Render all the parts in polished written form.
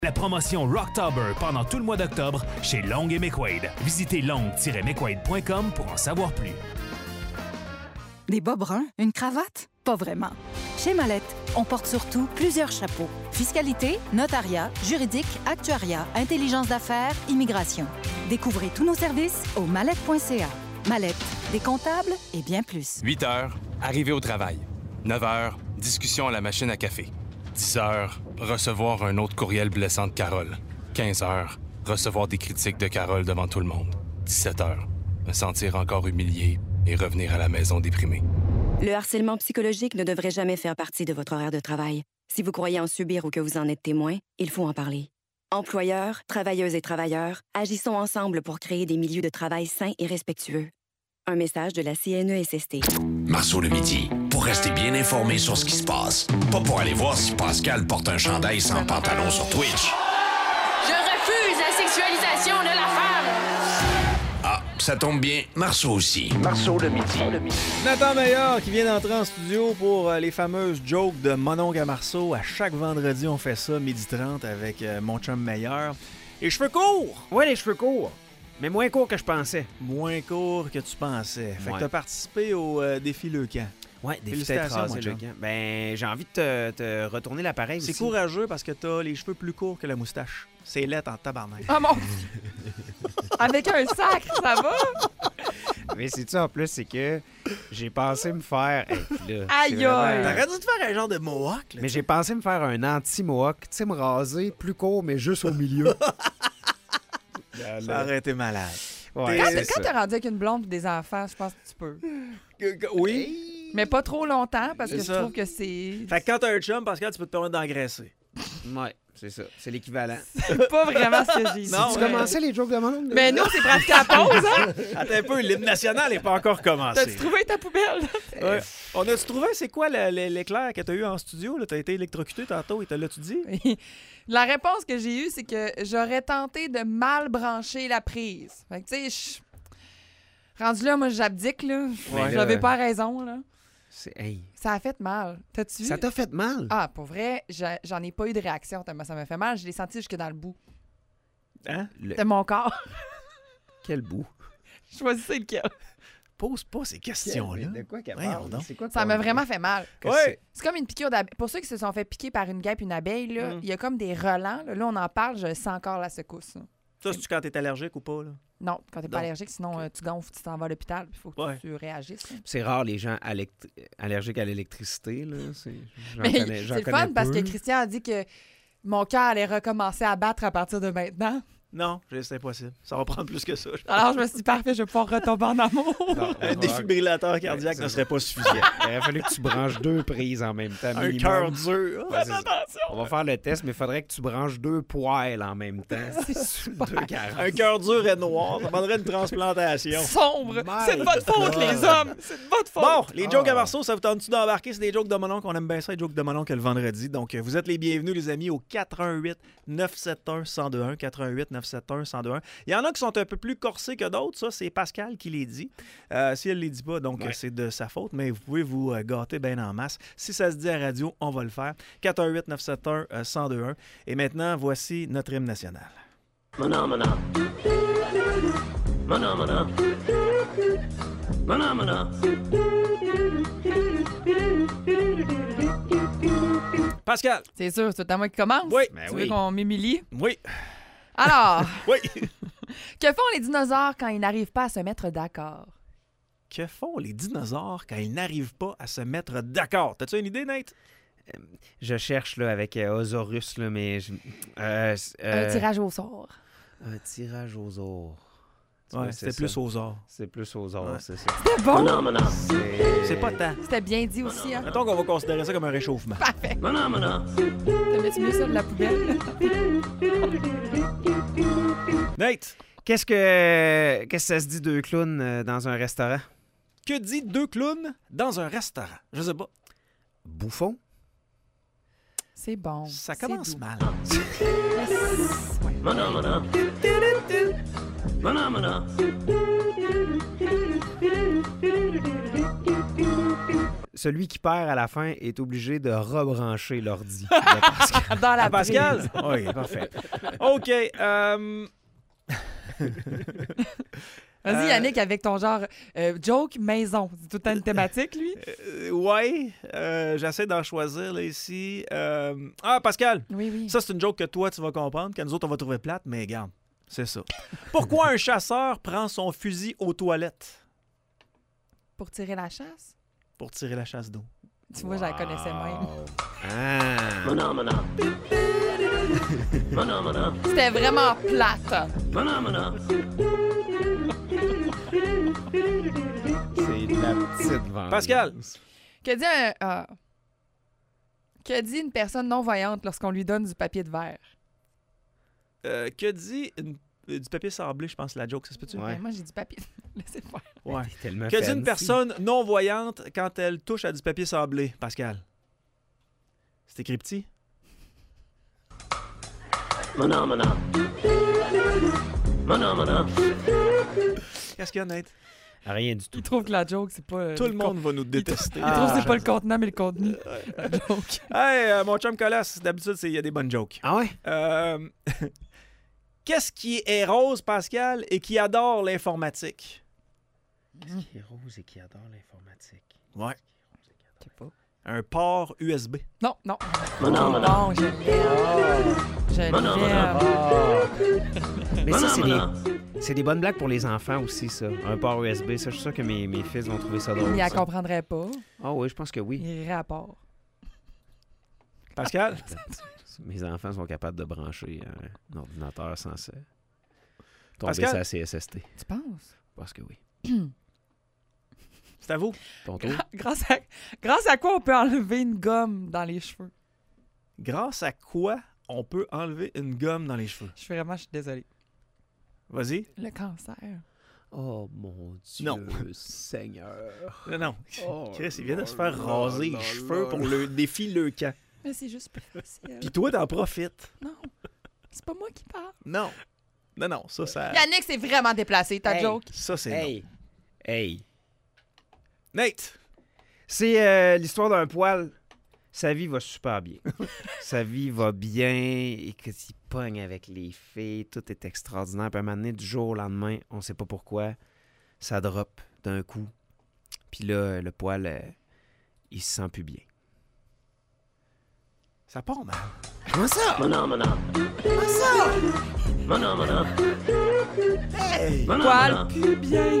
La promotion Rocktober pendant tout le mois d'octobre chez Long & McQuaid. Visitez long-mcquaid.com pour en savoir plus. Des bas bruns? Une cravate? Pas vraiment. Chez Mallette, on porte surtout plusieurs chapeaux. Fiscalité, notariat, juridique, actuariat, intelligence d'affaires, immigration. Découvrez tous nos services au mallette.ca. Mallette, des comptables et bien plus. 8 heures, arriver au travail. 9 heures, discussion à la machine à café. 10 heures, recevoir un autre courriel blessant de Carole. 15 heures, recevoir des critiques de Carole devant tout le monde. 17 heures, me sentir encore humilié et revenir à la maison déprimé. Le harcèlement psychologique ne devrait jamais faire partie de votre horaire de travail. Si vous croyez en subir ou que vous en êtes témoin, il faut en parler. Employeurs, travailleuses et travailleurs, agissons ensemble pour créer des milieux de travail sains et respectueux. Un message de la CNESST. Marceau le midi, pour rester bien informé sur ce qui se passe. Pas pour aller voir si Pascal porte un chandail sans pantalon sur Twitch. Je refuse la sexualisation de la femme! Ah, ça tombe bien, Marceau aussi. Marceau le midi. Nathan Meilleur qui vient d'entrer en studio pour les fameuses jokes de Mononcle à Marceau. À chaque vendredi, on fait ça, 12h30 avec mon chum Meilleur. Les cheveux courts! Ouais, les cheveux courts. Mais moins courts que je pensais. Moins courts que tu pensais. Fait que Ouais. t'as participé au défi Leucan. Ouais, des Félicitations, rasés, mon chum. le gars. Ben, j'ai envie de te retourner l'appareil C'est aussi. courageux parce que t'as les cheveux plus courts que la moustache. C'est laid en tabarnak. Oh mon Dieu! Avec un sac, ça va? Mais c'est-tu en plus, c'est que j'ai pensé me faire... Hey, puis là, Aïe, c'est vraiment- aïe. T'aurais dû te faire un genre de mohawk, là. Mais j'ai pensé me faire un anti-mohawk. Tu sais, me raser plus court, mais juste au milieu. Ça aurait été malade. Ouais, Quand, c'est quand ça. t'es rendu avec une blonde et des enfants, je pense que tu peux. Oui. Mais pas trop longtemps, parce C'est que ça. je trouve que c'est Fait que quand t'as un chum, Pascal, tu peux te permettre d'engraisser. Ouais, c'est ça. C'est l'équivalent. pas vraiment ce que j'ai dit. Non, Tu ouais. commençais les jokes de mon oncle? Mais nous, c'est pratiqué à pause, hein? Attends un peu, l'hymne national n'est pas encore commencé. T'as-tu trouvé ta poubelle? Ouais. On a-tu trouvé, c'est quoi l'éclair que t'as eu en studio? Là? T'as été électrocuté tantôt et te l'as-tu dit? La réponse que j'ai eue, c'est que j'aurais tenté de mal brancher la prise. Fait que, tu sais, rendu là, moi, j'abdique, là. Ouais. J'avais pas raison, là. Hey, Ça a fait mal. T'as-tu vu? ça t'a fait mal? Ah, pour vrai, j'en ai pas eu de réaction tellement ça m'a fait mal. Je l'ai senti jusque dans le bout Hein? de mon corps. Quel bout? Choisissez lequel. Pose pas ces questions-là. De quoi qu'elle Voyons parle? donc. C'est quoi Ça m'a vraiment fait mal. Ouais. C'est comme une piqûre d'abeille. Pour ceux qui se sont fait piquer par une guêpe, une abeille, là, il y a comme des relents. Là, on en parle, je sens encore la secousse. Là. Ça, c'est-tu quand t'es allergique ou pas? Là? Non, quand t'es pas Non. allergique, sinon tu gonfles, tu t'en vas à l'hôpital, il faut que Ouais. tu réagisses. Là. C'est rare les gens allergiques à l'électricité. Là. J'en Mais connais- j'en c'est le connais fun parce peu. que Christian a dit que mon cœur allait recommencer à battre à partir de maintenant. Non, c'est impossible. Ça va prendre plus que ça. Alors je me suis dit, parfait, je vais pouvoir retomber en amour. Non, Un défibrillateur cardiaque Ouais, ne c'est serait pas suffisant. Il aurait fallu que tu branches 2 prises en même temps. Un minimum. cœur dur. Ouais, c'est ça. On va faire le test, mais il faudrait que tu branches 2 poêles en même temps. C'est super. 2 carottes. Un cœur dur et noir. Ça demanderait une transplantation. Sombre. My C'est de votre faute, God. les hommes. C'est de votre faute. Bon, les jokes à Ah. Marceau, ça vous tente-tu d'embarquer? C'est des jokes de mon oncle. On aime bien ça, les jokes de mon oncle le vendredi. Donc, vous êtes les bienvenus, les amis, au 418-971-1021. 418-971-1021. Il y en a qui sont un peu plus corsés que d'autres. Ça, c'est Pascal qui les dit. Si elle ne les dit pas, donc Ouais. c'est de sa faute. Mais vous pouvez vous gâter bien en masse. Si ça se dit à la radio, on va le faire. 418-971-1021. Et maintenant, voici notre hymne national. Mana mana. Mana mana. Mana mana. Pascal. C'est sûr, c'est à moi qui commence. Oui. Ben Tu oui. veux qu'on m'humilie? Oui. Alors, Oui. que font les dinosaures quand ils n'arrivent pas à se mettre d'accord? Que font les dinosaures quand ils n'arrivent pas à se mettre d'accord? T'as-tu une idée, Nate? Je cherche là, avec Osaurus, là, mais... Un tirage au sort. Un tirage aux ors. Tu Ouais, vois, c'était c'est plus ça. aux arts. C'est plus aux ors, Ouais. c'est ça. C'était bon. Mana mana. C'est pas tant. C'était bien dit aussi. Hein? Mettons qu'on va considérer ça comme un réchauffement. Parfait. Mana mana. T'aimais-tu mieux ça de la poubelle? Nate, Qu'est-ce que ça se dit 2 clowns dans un restaurant? que dit 2 clowns dans un restaurant? Je sais pas. Bouffon? C'est bon. Ça c'est commence doux. mal. Mana mana. Mana mana. celui qui perd à la fin est obligé de rebrancher l'ordi. de Pascal. Dans la Pascal? Oui, parfait. OK. Vas-y, Yannick, avec ton genre joke maison. C'est tout le temps une thématique, lui? Ouais. J'essaie d'en choisir, là, ici. Pascal. Oui. Ça, c'est une joke que toi, tu vas comprendre, que nous autres, on va trouver plate, mais regarde, c'est ça. Pourquoi un chasseur prend son fusil aux toilettes? Pour tirer la chasse? Pour tirer la chasse d'eau. Tu vois, je la connaissais même. Mana, mana. Mana, mana. C'était vraiment plate. Mana, mana. C'est de la petite vengeance. Pascal. Que dit une personne non-voyante lorsqu'on lui donne du papier de verre? Que dit du papier sablé, je pense, la joke, ça se peut-tu? Ouais. Ben, moi, j'ai du papier. Laissez faire. Ouais. T'es tellement Que dit une fancy. personne non-voyante quand elle touche à du papier sablé, Pascal? C'est écrit petit? Mana, mana. Mana, mana. Qu'est-ce qu'il y a, Nate? Rien du tout. Il trouve que la joke, c'est pas... Tout le monde va nous détester. Il trouve que c'est pas le contenant, mais le contenu. La joke. Hey, mon chum Colas, d'habitude, il y a des bonnes jokes. Ah ouais? Qu'est-ce qui est rose, Pascal, et qui adore l'informatique? Qu'est-ce qui est rose et qui adore l'informatique? Ouais. Je sais pas. Un port USB. Non. Mana, mana. Non, je l'aime. Je Mana, l'aime. Mais ça, Mana. c'est des bonnes blagues pour les enfants aussi, ça. Un port USB, ça, je suis sûr que mes fils vont trouver ça drôle. Il la ça. comprendrait pas. Ah oui, je pense que Il oui. irait à part. Pascal? Mes enfants sont capables de brancher un ordinateur sans ça. Tomber Pascal? sa CSST. Tu penses? Parce que oui. C'est à vous. Ton tour? Grâce à quoi on peut enlever une gomme dans les cheveux? Grâce à quoi on peut enlever une gomme dans les cheveux? Je suis désolée. Vas-y. Le cancer. Oh mon Dieu, Non. Seigneur. Non. Oh, Chris, il vient de se faire raser les cheveux pour le défi Leucan. Mais c'est juste plus facile. Puis toi, t'en profites. Non, c'est pas moi qui parle. Non, ça... Yannick, c'est vraiment déplacé, ta Hey. joke. Ça, c'est Hey! Hey! Nate! C'est l'histoire d'un poil. Sa vie va super bien. Sa vie va bien et qu'il pogne avec les filles. Tout est extraordinaire. Puis à un moment donné, du jour au lendemain, on sait pas pourquoi, ça drop d'un coup. Puis là, le poil, il se sent plus bien. Ça part mal. Comment ça? Mana, mana. Comment ça? Mana, mana. Hey! Mana, Poil mana. plus bien.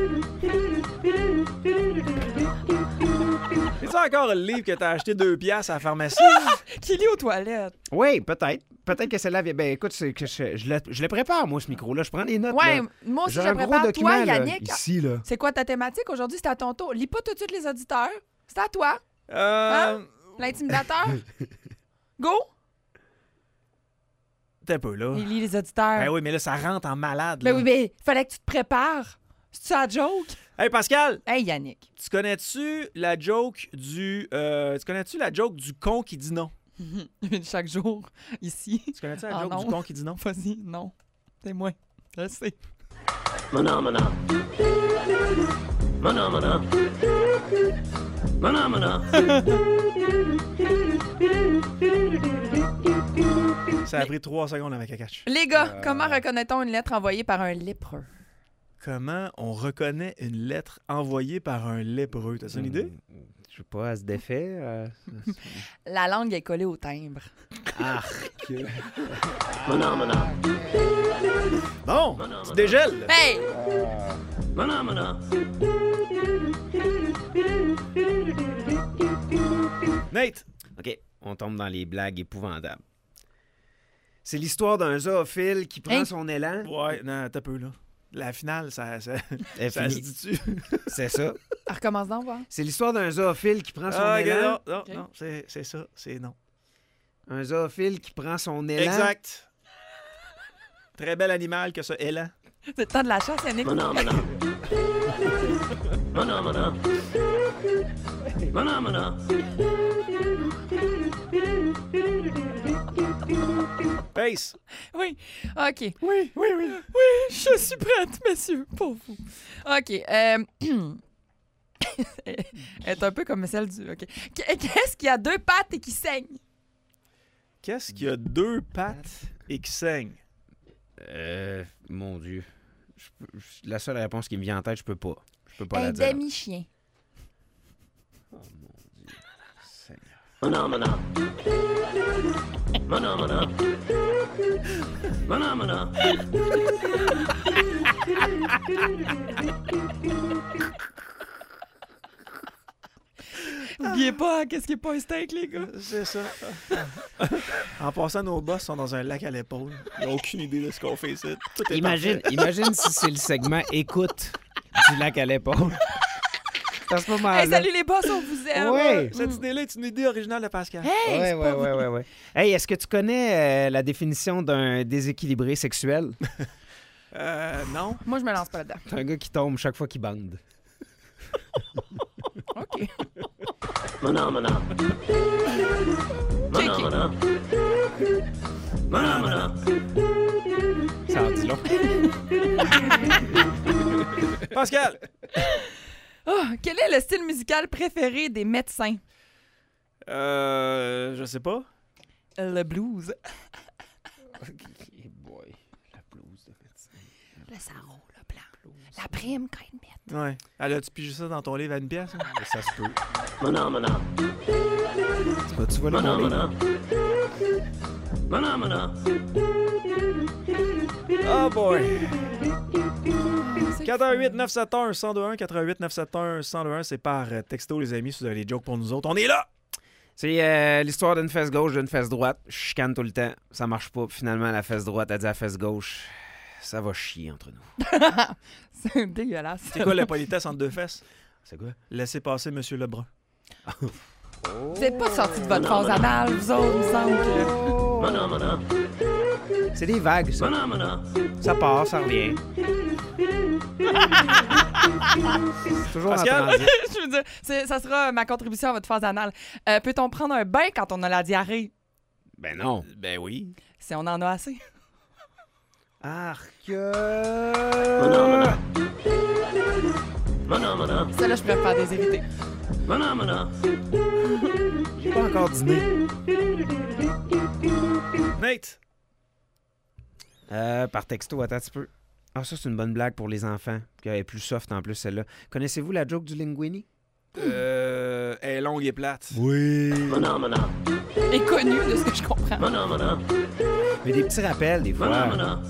C'est ça encore le livre que t'as acheté 2 piastres à la pharmacie? Qui lit aux toilettes. Oui, peut-être. Peut-être que celle-là vient. Ben écoute, c'est que je le prépare, moi, ce micro-là. Je prends des notes. Ouais, là. moi aussi, J'ai je un le gros prépare. document, Toi, là, Yannick, ici, là. c'est quoi ta thématique aujourd'hui? C'est à ton tour. Lis pas tout de suite les auditeurs. C'est à toi. Hein? L'intimidateur. Go! T'es un peu là. Il lit les auditeurs. Ben oui, mais là, ça rentre en malade. Ben là. oui, mais fallait que tu te prépares. C'est-tu la joke? Hey, Pascal! Hey, Yannick. Tu connais-tu la joke du con qui dit non? Chaque jour, ici. Tu connais-tu la Ah, joke non. du con qui dit non? Vas-y, non. C'est moi. Je le sais. Mana, mana. Mana, mana. Mana, mana. Ça a pris 3 secondes avec un catch. Les gars, comment reconnaît-on une lettre envoyée par un lépreux? Comment on reconnaît une lettre envoyée par un lépreux? T'as une idée? Je sais pas, elle se défait. La langue est collée au timbre. Arc! Mana, mana. Bon, tu dégèles. Hey! Mana, mana. Nate! OK, on tombe dans les blagues épouvantables. C'est l'histoire d'un zoophile qui prend Hein? son élan. Ouais, non, t'as peu, là. La finale, ça Elle se finit. dit-tu? C'est ça. Elle recommence d'en voir. C'est l'histoire d'un zoophile qui prend son Ah, élan. non, Ok. non, c'est ça, c'est non. Un zoophile qui prend son élan. Exact. Très bel animal que ce élan. C'est le temps de la chasse, Yannick. Mana, mana. Mana, mana. Mana, mana. Pace! Oui, OK. Oui, je suis prête, messieurs, pour vous. OK. Elle est un peu comme celle du... OK. Qu'est-ce qui a 2 pattes et qui saigne? Qu'est-ce qui a 2 pattes et qui saigne? Mon Dieu. La seule réponse qui me vient en tête, je peux pas. Je peux pas Un la dire. demi-chien. Oh mon Dieu. Seigneur. Phenomena. Phenomena. Phenomena. N'oubliez pas, qu'est-ce qui est pas un steak, les gars? C'est ça. En passant, nos boss sont dans un lac à l'épaule. Ils n'ont aucune idée de ce qu'on fait ici. Tout est Imagine si c'est le segment écoute du lac à l'épaule. À ce moment-là. Hey, salut les boss, on vous aime! Ouais. Cette idée-là est une idée originale de Pascal. Hey, c'est pas vrai. Ouais. Hey, est-ce que tu connais la définition d'un déséquilibré sexuel? Non. Moi, je me lance pas là-dedans. C'est un gars qui tombe chaque fois qu'il bande. OK. Phenomena. Phenomena. Phenomena. Ça en dit long. Pascal! Oh, quel est le style musical préféré des médecins? Je sais pas. Le blues. Hey boy, la blouse de médecin. Le sarreau, le blanc. La prime quand ils mettent. Ouais. Elle a-tu pigé ça dans ton livre à une pièce? Hein? Ça se peut. Phenomena. Tu vas le mon livre? Phenomena. Oh boy! 418-971-1021, 418-971-1021, c'est par texto, les amis, si vous avez des jokes pour nous autres. On est là! C'est l'histoire d'une fesse gauche, d'une fesse droite. Je chicane tout le temps. Ça marche pas. Puis finalement, la fesse droite a dit à la fesse gauche, ça va chier entre nous. C'est dégueulasse. C'est quoi la politesse entre 2 fesses? C'est quoi? Laissez passer Monsieur Lebrun. Vous n'êtes pas sortis de votre phase anale, vous autres, il me semble que... Phenomena. C'est des vagues, ça. Phenomena. Ça part, ça revient. C'est toujours en Pascal? transit. Je veux dire, ça sera ma contribution à votre phase anale. Peut-on prendre un bain quand on a la diarrhée? Ben non. Ben oui. Si on en a assez. Arc. Phenomena. Phenomena. Celle-là, je pourrais faire des irrités. Phenomena. J'ai pas encore dîné. Nate! Par texto, attends un petit peu. Ah, ça, c'est une bonne blague pour les enfants. Qui est plus soft en plus, celle-là. Connaissez-vous la joke du linguini? Elle est longue et plate. Oui. Phenomena. Et connu de ce que je comprends. Phenomena. Mais des petits rappels, des fois. Phenomena.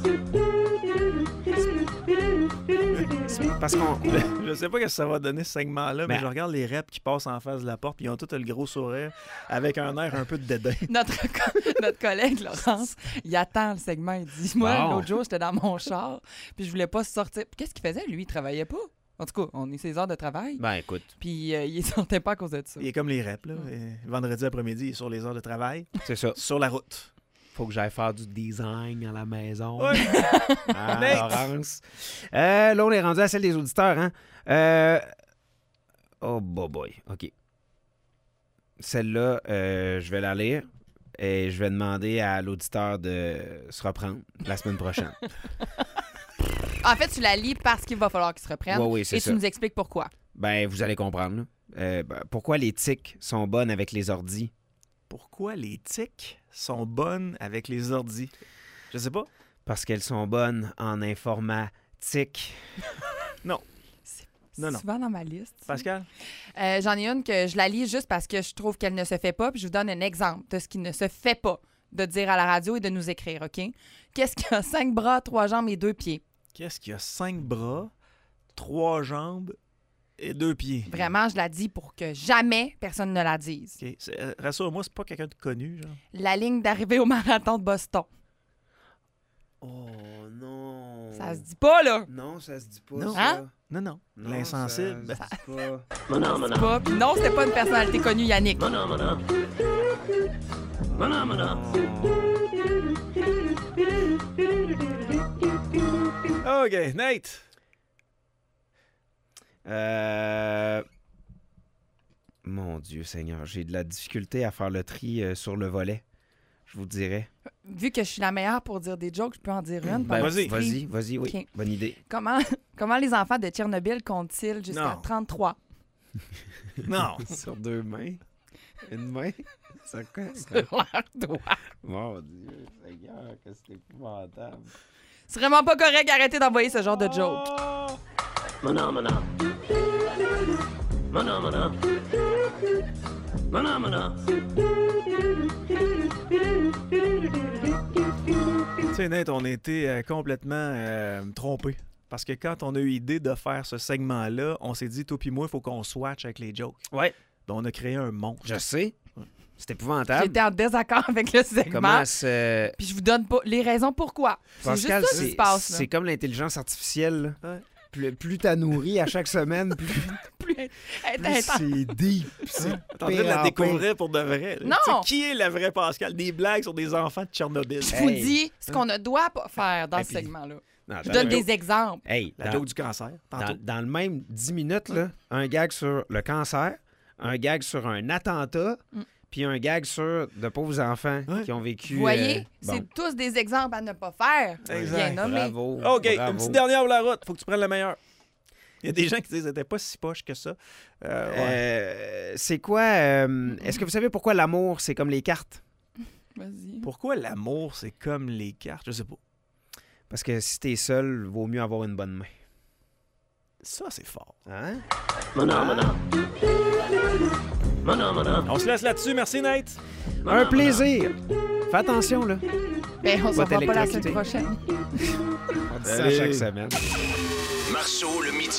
Parce qu'on... Je sais pas ce que ça va donner ce segment-là, mais Ben- je regarde les reps qui passent en face de la porte, puis ils ont tous le gros sourire avec un air un peu de dédain. Notre collègue, Laurence, il attend le segment. Il dit, moi, Bon. l'autre jour, j'étais dans mon char, puis je voulais pas sortir. Puis qu'est-ce qu'il faisait, lui? Il travaillait pas. En tout cas, on est ses heures de travail. Ben, écoute. Puis il sortait pas à cause de ça. Il est comme les reps, là. Vendredi après-midi, il est sur les heures de travail, C'est ça. sur la route. Faut que j'aille faire du design à la maison. Ouais. Ah, Nate. Laurence. Là, on est rendu à celle des auditeurs, hein? Oh, boy. OK. Celle-là, je vais la lire et je vais demander à l'auditeur de se reprendre la semaine prochaine. En fait, tu la lis parce qu'il va falloir qu'il se reprenne. Oui, c'est et ça. tu nous expliques pourquoi. Ben, vous allez comprendre. Là. Pourquoi les tiques sont bonnes avec les ordis? Pourquoi les tiques sont bonnes avec les ordis? Je sais pas. Parce qu'elles sont bonnes en informatique. Non. Non. Souvent dans ma liste. Pascal? J'en ai une que je la lis juste parce que je trouve qu'elle ne se fait pas. Puis je vous donne un exemple de ce qui ne se fait pas de dire à la radio et de nous écrire, OK? Qu'est-ce qui a 5 bras, 3 jambes et 2 pieds? Qu'est-ce qui a 5 bras, 3 jambes et 2 pieds? Vraiment, je la dis pour que jamais personne ne la dise. OK. Rassure-moi, c'est pas quelqu'un de connu, genre. La ligne d'arrivée au marathon de Boston. Oh non. Ça se dit pas, là. Non, ça se dit pas. Non. ça. Hein? Non. Non, L'insensible. Ça se dit pas. Phenomena. Pas. Puis non, c'était pas une personnalité connue, Yannick. Phenomena. Phenomena. OK, Nate. Mon Dieu Seigneur, j'ai de la difficulté à faire le tri sur le volet. Je vous dirais. Vu que je suis la meilleure pour dire des jokes, je peux en dire une. Ben, vas-y. Vas-y, oui. OK. Bonne idée. Comment les enfants de Tchernobyl comptent-ils jusqu'à Non. 33? Non. Sur 2 mains. Une main. Ça quoi? Sur leur doigt. Mon Dieu, Seigneur, que c'est épouvantable. C'est vraiment pas correct. Arrêtez d'envoyer ce genre de joke. Phenomena. Phenomena. Phenomena. Tu sais, Nate, on a été complètement trompés. Parce que quand on a eu l'idée de faire ce segment-là, on s'est dit, toi puis moi, il faut qu'on swatch avec les jokes. Ouais. Ben, on a créé un monstre. Je sais. C'est épouvantable. J'étais en désaccord avec le segment. Comment se... Puis je vous donne pas les raisons pourquoi. C'est juste Pascal, ça qui se passe. là. c'est comme l'intelligence artificielle. Là. Ouais. Plus t'as nourri à chaque semaine, plus c'est deep. C'est T'es en train de la découvrir pour de vrai. Là. Non. Tu sais, qui est la vraie Pascal? Des blagues sur des enfants de Tchernobyl. Je vous dis ce qu'on ne doit pas faire dans ce segment-là. Non, Je donne des exemples. Hey, La joke du cancer, tantôt. dans le même 10 minutes, là, un gag sur le cancer, un gag sur un attentat, puis un gag sur de pauvres enfants qui ont vécu... Vous voyez, bon. c'est tous des exemples à ne pas faire. Exact. Bien nommé. Bravo. OK, bravo. une petite dernière pour la route. Faut que tu prennes le meilleur. Il y a des gens qui disent que c'était pas si poche que ça. C'est quoi... Est-ce que vous savez pourquoi l'amour, c'est comme les cartes? Vas-y. Pourquoi l'amour, c'est comme les cartes? Je sais pas. Parce que si t'es seul, vaut mieux avoir une bonne main. Ça, c'est fort. Hein? Phenomena. Phenomena. On se laisse là-dessus. Merci, Nate. Un plaisir. Fais attention, là. Ben, on se Va revoit pas la semaine t'électrocuter. prochaine. On dit ça chaque semaine. Marceau, le midi.